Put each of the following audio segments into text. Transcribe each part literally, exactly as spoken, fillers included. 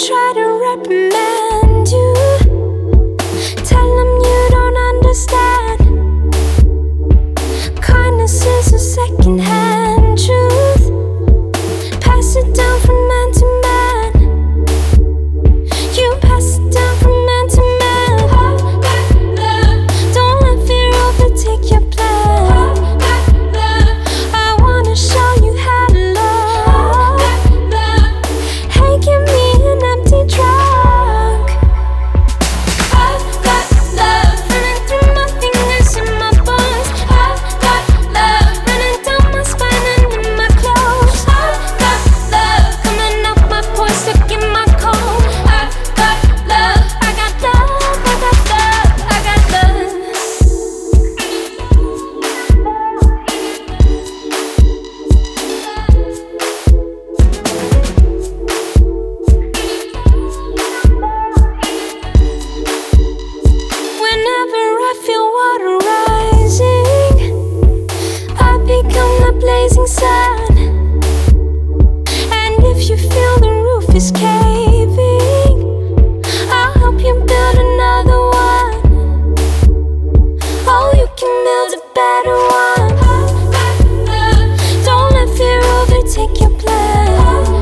try to reprimand you, tell them you don't understand. Kindness is a second-hand truth. Pass it down from man to man. You pass it down from man to man. Don't let fear overtake your plan. I wanna show you how to love. Hey, give me an empty trunk. I've got love running through my fingers and my bones. I've got love running down my spine and in my clothes. I've got love coming up my pores, stuck in my cold. I've got love, I got love, I got love, I got love. Whenever I feel water rising, I become the blazing sun. And if you feel the roof is caving, I'll help you build another one. Oh, you can build a better one. Don't let fear overtake your plan.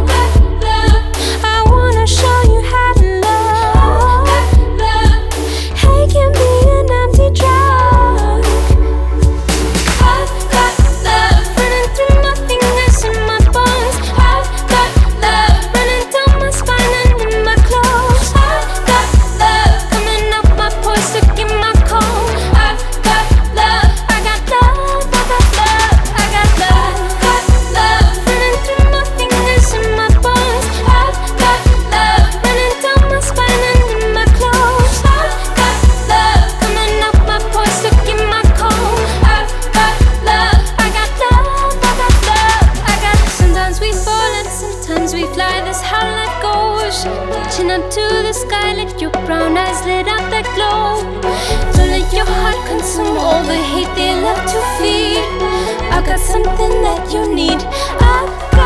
I wanna show you how to love. Hey, give me an empty drunk. I've got love running through my fingers and my bones. I've got love running down my spine and in my clothes. I've got love coming up my pores, stuck in my cold. I've got love, I got love, I got love, I got love. Got love running through my fingers and my bones. I've got love running down my spine and in my clothes. I've got love coming up my pores, stuck in my cold. I've got love, I got love, I got love, I got. Sometimes we fall and sometimes we fly. That's how life goes. Reaching up to the sky, let your brown eyes lit up that glow. Don't let your heart consume all the hate they love to feed. I got something that you need. I've